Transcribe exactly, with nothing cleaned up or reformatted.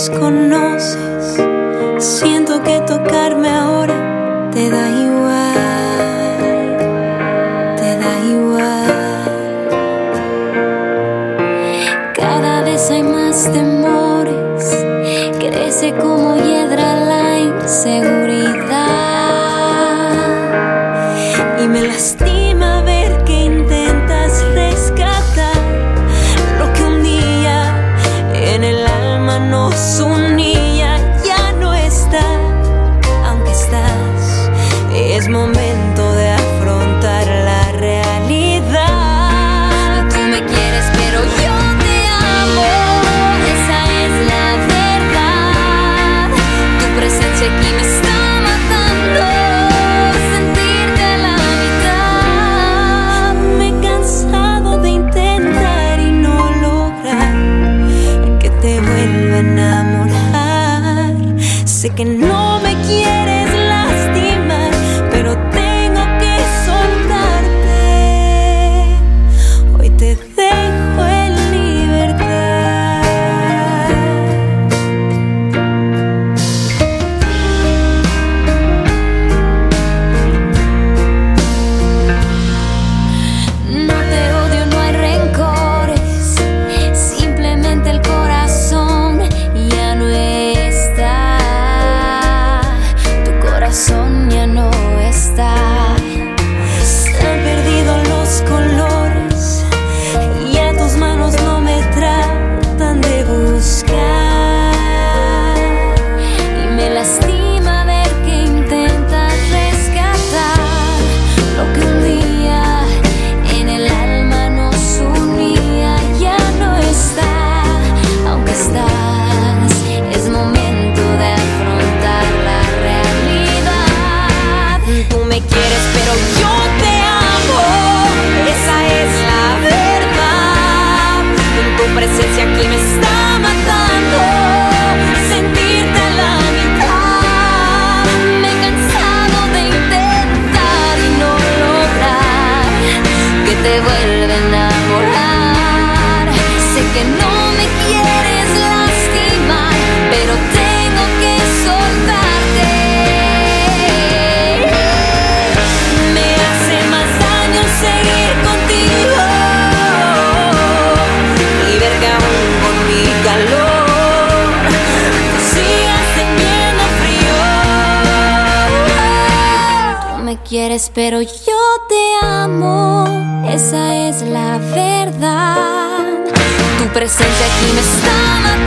nos conoces. Siento que tocarme ahora te da igual, te da igual. Cada vez hay más temores, crece como hiedra la inseguridad. Y me lastima ver que intentas rescatar lo que un día en el alma nos unía. Ya no está, aunque estás. Es momento de afrontar la realidad. Tú me quieres, pero yo te amo. Esa es la verdad. Tu presencia aquí me está matando. Sentirte a la mitad. Me he cansado de intentar y no lograr que te vuelva a enamorar. Sé que no me quieres lastimar, pero tengo que soltarte. Hoy te dejo en libertad. No te odio, no hay rencores. Simplemente el corazón ya no está. Tu corazón ya no está. Se han perdido los colores. Ya tus manos no me tratan de buscar. Y me lastima ver que intentas rescatar lo que un día en el alma nos unía. Ya no está, aunque estás. Es momento de afrontar la realidad. Tú me quieres, pero yo te amo. Esa es la verdad. Tu presencia aquí me está matando. Sentirte a la mitad. Me he cansado de intentar y no lograr que te vuelva a enamorar. Sé que no me quieres lastimar, pero tengo que soltarte. Me hace más daño seguir contigo y ver que aún con mi calor tú sigas teniendo frío. Tú me quieres, pero yo te amo. Esa es la verdad. Tu presencia aquí me está matando.